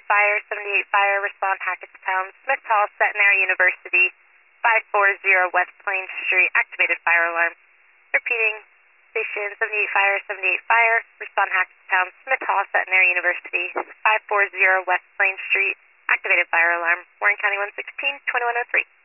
Fire, 78 Fire, respond Hackettstown, Smith Hall, Centenary University, 540 West Plain Street, activated fire alarm. Repeating, station 78 Fire, 78 Fire, respond Hackettstown, Smith Hall, Centenary University, 540 West Plain Street, activated fire alarm. Warren County 116, 2103.